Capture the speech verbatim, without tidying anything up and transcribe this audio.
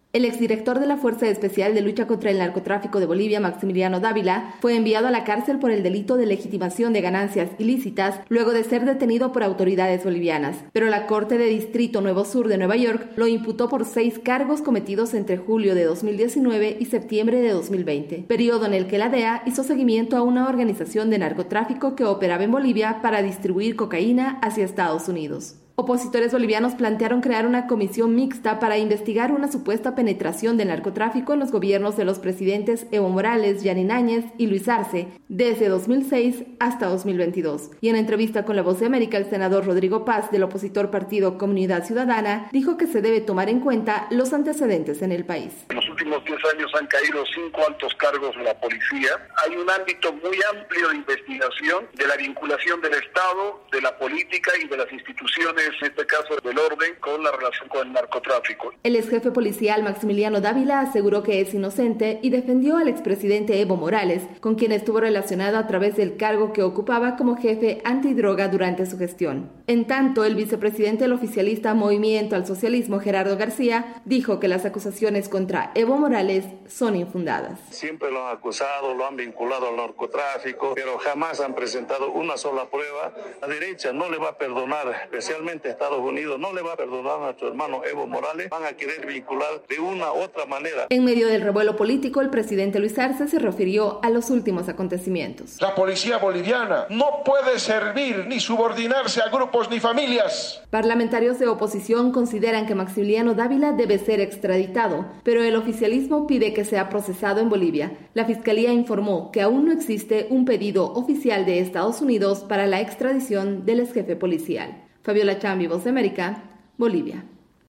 El exdirector de la Fuerza Especial de Lucha contra el Narcotráfico de Bolivia, Maximiliano Dávila, fue enviado a la cárcel por el delito de legitimación de ganancias ilícitas luego de ser detenido por autoridades bolivianas. Pero la Corte de Distrito Nuevo Sur de Nueva York lo imputó por seis cargos cometidos entre julio de dos mil diecinueve y septiembre de dos mil veinte, periodo en el que la D E A hizo seguimiento a una organización de narcotráfico que operaba en Bolivia para distribuir cocaína hacia Estados Unidos. Opositores bolivianos plantearon crear una comisión mixta para investigar una supuesta penetración del narcotráfico en los gobiernos de los presidentes Evo Morales, Yanin Áñez y Luis Arce desde dos mil seis hasta dos mil veintidós. Y en entrevista con La Voz de América, el senador Rodrigo Paz, del opositor partido Comunidad Ciudadana, dijo que se debe tomar en cuenta los antecedentes en el país. En los últimos diez años han caído cinco altos cargos de la policía. Hay un ámbito muy amplio de investigación de la vinculación del Estado, de la política y de las instituciones, en este caso del orden, con la relación con el narcotráfico. El ex jefe policial Maximiliano Dávila aseguró que es inocente y defendió al expresidente Evo Morales, con quien estuvo relacionado a través del cargo que ocupaba como jefe antidroga durante su gestión. En tanto, el vicepresidente del oficialista Movimiento al Socialismo, Gerardo García, dijo que las acusaciones contra Evo Morales son infundadas. Siempre lo han acusado, lo han vinculado al narcotráfico, pero jamás han presentado una sola prueba. La derecha no le va a perdonar, especialmente Estados Unidos no le va a perdonar a nuestro hermano Evo Morales, van a querer vincular de una u otra manera. En medio del revuelo político, el presidente Luis Arce se refirió a los últimos acontecimientos. La policía boliviana no puede servir ni subordinarse a grupos ni familias. Parlamentarios de oposición consideran que Maximiliano Dávila debe ser extraditado, pero el oficialismo pide que sea procesado en Bolivia. La Fiscalía informó que aún no existe un pedido oficial de Estados Unidos para la extradición del exjefe policial. Fabiola Chambi, Voz de América, Bolivia.